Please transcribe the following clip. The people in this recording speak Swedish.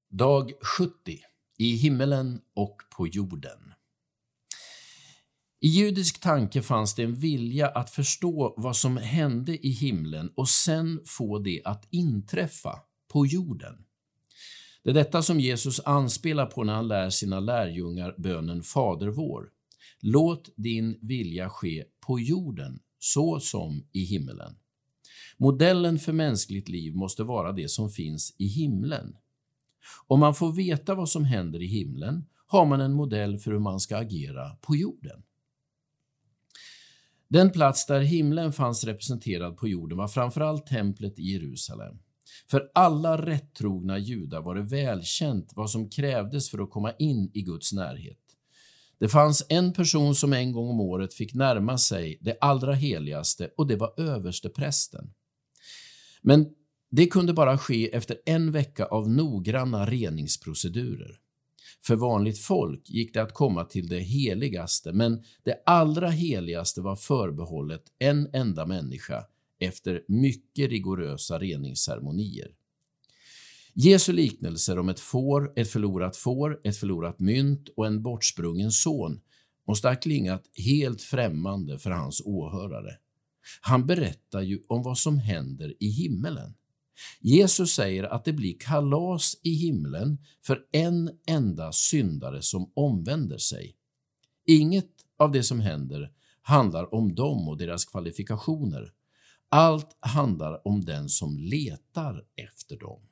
Dag 70. I himmelen och på jorden. I judisk tanke fanns det en vilja att förstå vad som hände i himlen och sen få det att inträffa på jorden. Det är detta som Jesus anspelar på när han lär sina lärjungar bönen Fader vår. Låt din vilja ske på jorden så som i himmelen. Modellen för mänskligt liv måste vara det som finns i himlen. Om man får veta vad som händer i himlen har man en modell för hur man ska agera på jorden. Den plats där himlen fanns representerad på jorden var framförallt templet i Jerusalem. För alla rättrogna judar var det välkänt vad som krävdes för att komma in i Guds närhet. Det fanns en person som en gång om året fick närma sig det allra heligaste och det var översteprästen. Men det kunde bara ske efter en vecka av noggranna reningsprocedurer. För vanligt folk gick det att komma till det heligaste, men det allra heligaste var förbehållet en enda människa efter mycket rigorösa reningsceremonier. Jesu liknelser om ett förlorat mynt och en bortsprungen son måste ha klingat helt främmande för hans åhörare. Han berättar ju om vad som händer i himmelen. Jesus säger att det blir kalas i himlen för en enda syndare som omvänder sig. Inget av det som händer handlar om dem och deras kvalifikationer. Allt handlar om den som letar efter dem.